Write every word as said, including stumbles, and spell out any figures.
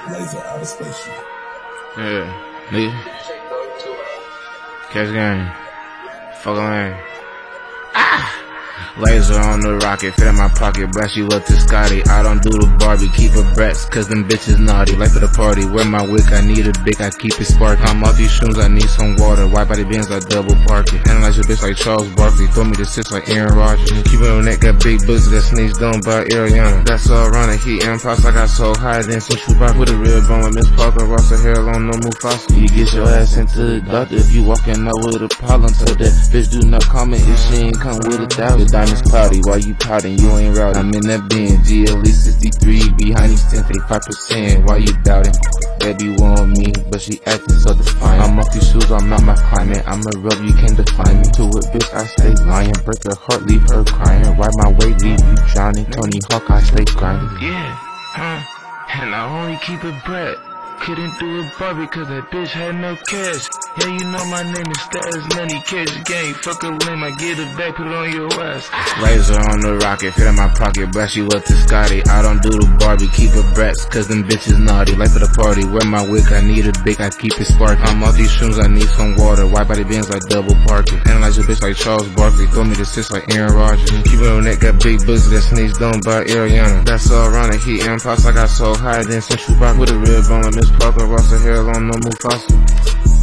Laser out of spaceship. Yeah, nigga. Catch game. Fuck on. Ah! Laser on the rocket, fit in my pocket, blast you up to Scotty. I don't do the Barbie, keep a breast, cause them bitches naughty. Life of the party, wear my wick, I need a big, I keep it spark. I'm off these shrooms, I need some water. White body Benz, I double park it. Analyze your bitch like Charles Barkley, throw me the six like Aaron Rodgers. Keep it on neck, got big boots that sneeze done by Ariana. That's all around the heat and props, I got so high, then some Chewbacca. With a real bone like Miss Parker, Ross her hair long, no Mufasa. You get your ass into the doctor if you walking out with a problem. Tell that bitch do not comment if she ain't come with a doubt. The diamonds cloudy, why you pouting, you ain't rowdy. I'm in that bin, G L E sixty-three, behind these ten, thirty-five percent, why you doubting? Baby want me, but she acting so defiant. I'm off these shoes, I'm not my climate, I'm a rub, you can't define me. To a bitch, I stay lying, break her heart, leave her crying. Ride my way, leave you drowning, Tony Hawk, I stay grinding. Yeah, huh, and I only keep it bread. Couldn't do a Barbie cause that bitch had no cash. Yeah, you know my name is Status Money, Cash Gang. Fuck a lame, I get it back, put it on your ass. Laser on the rocket, fit in my pocket, blast you up to Scotty. I don't do the Barbie, keep a breast, cause them bitches naughty. Life of the party, wear my wick, I need a big, I keep it spark. I'm off these shrooms, I need some water. White body Benz, I double park it. Analyze your bitch like Charles Barkley, throw me the six like Aaron Rodgers. Keep it on neck, got big boots that sneeze done by Ariana. That's all around the heat and props, I got so high, then some Chewbacca. With a real bone like Miss Parker, Ross her hair long, no Mufasa.